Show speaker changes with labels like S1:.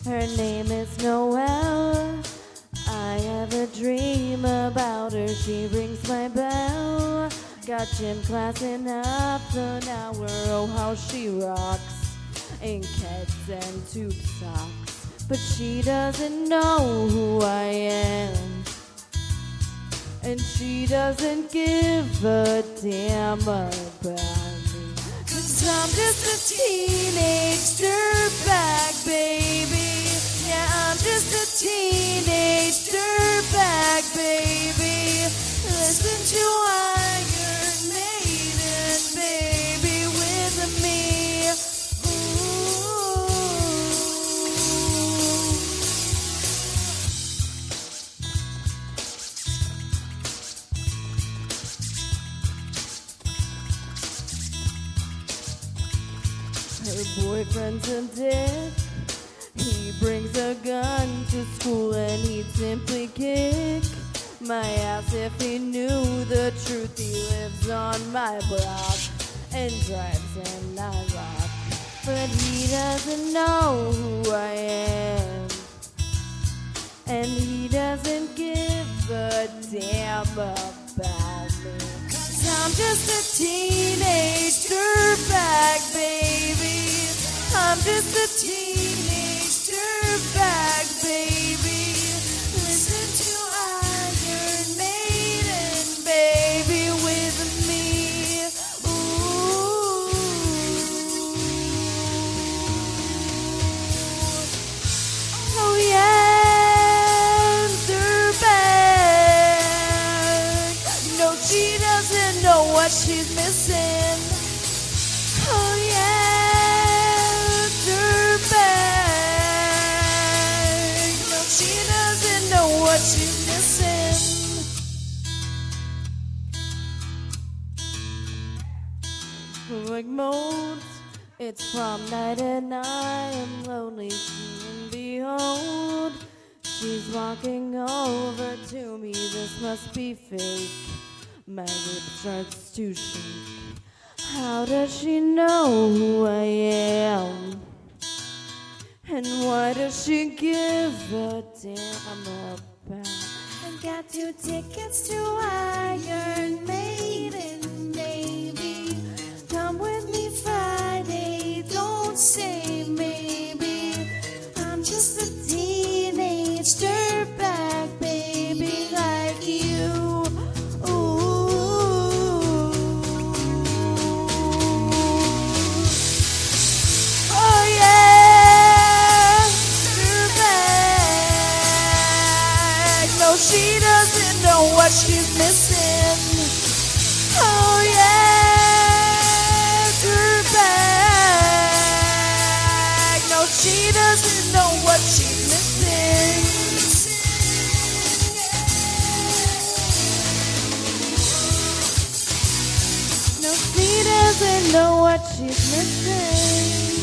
S1: Her name is Noelle. I have a dream about her. She rings my bell. Got gym class in half an hour. Oh, how she rocks in Keds and tube socks. But she doesn't know who I am, and she doesn't give a damn about me. 'Cause I'm just a teenage dirtbag, baby. Yeah, I'm just a teenage dirtbag, baby. Listen to Iron Maiden, baby, with me. Her boyfriend's a dick. He brings a gun to school and he'd simply kick my ass if he knew the truth. He lives on my block and drives in Iraq. But he doesn't know who I am, and he doesn't give a damn about me. 'Cause I'm just a teenage dirtbag, baby. I'm just a teenage dirtbag, baby. Listen to Iron Maiden, baby, with me. Ooh. Oh yeah, dirtbag. No, she doesn't know what she's missing. Oh yeah, dirtbag. No, she doesn't know what she's missing. Like modes, it's prom night and I am lonely. And behold, she's walking over to me. This must be fake. My lip starts to shake. How does she know who I am? And why does she give a damn about? I got 2 tickets to Iron Maiden, baby. Come with me Friday, don't say maybe. I'm just a teenage dirtbag, baby, like you. She doesn't know what she's missing. Oh yeah, dirtbag. No, she doesn't know what she's missing. No, she doesn't know what she's missing.